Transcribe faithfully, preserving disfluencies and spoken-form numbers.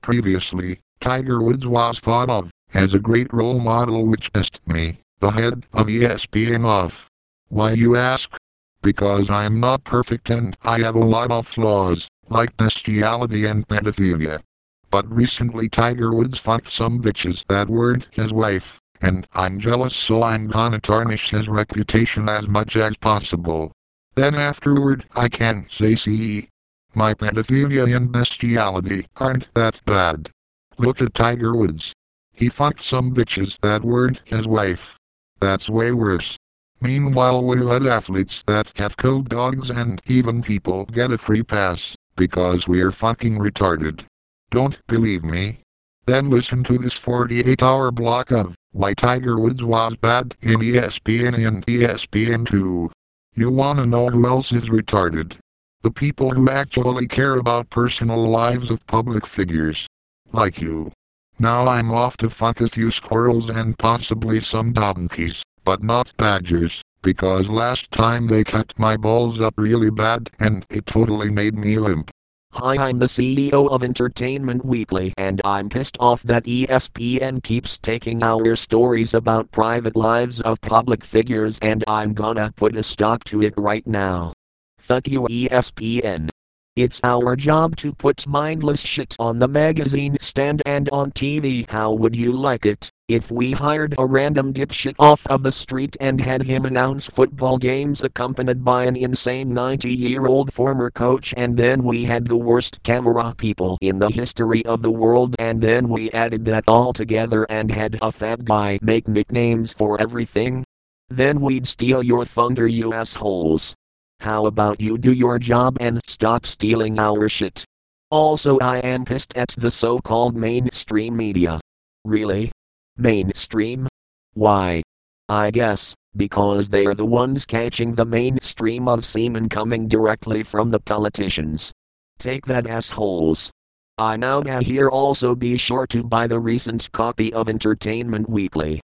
Previously, Tiger Woods was thought of as a great role model which pissed me, the head of E S P N, off. Why, you ask? Because I am not perfect and I have a lot of flaws, like bestiality and pedophilia. But recently Tiger Woods fucked some bitches that weren't his wife, and I'm jealous, so I'm gonna tarnish his reputation as much as possible. Then afterward I can say, see, my pedophilia and bestiality aren't that bad. Look at Tiger Woods. He fucked some bitches that weren't his wife. That's way worse. Meanwhile, we let athletes that have killed dogs and even people get a free pass, because we're fucking retarded. Don't believe me? Then listen to this forty-eight hour block of why Tiger Woods was bad in E S P N and E S P N two. You wanna know who else is retarded? The people who actually care about personal lives of public figures. Like you. Now I'm off to fuck a few squirrels and possibly some donkeys, but not badgers, because last time they cut my balls up really bad and it totally made me limp. Hi, I'm the C E O of Entertainment Weekly, and I'm pissed off that E S P N keeps taking our stories about private lives of public figures, and I'm gonna put a stop to it right now. Fuck you, E S P N. It's our job to put mindless shit on the magazine stand and on T V. How would you like it if we hired a random dipshit off of the street and had him announce football games accompanied by an insane ninety-year-old former coach, and then we had the worst camera people in the history of the world, and then we added that all together and had a fat guy make nicknames for everything? Then we'd steal your thunder, you assholes. How about you do your job and stop stealing our shit? Also, I am pissed at the so-called mainstream media. Really? Mainstream? Why? I guess, because they are the ones catching the mainstream of semen coming directly from the politicians. Take that, assholes. I now here also be sure to buy the recent copy of Entertainment Weekly.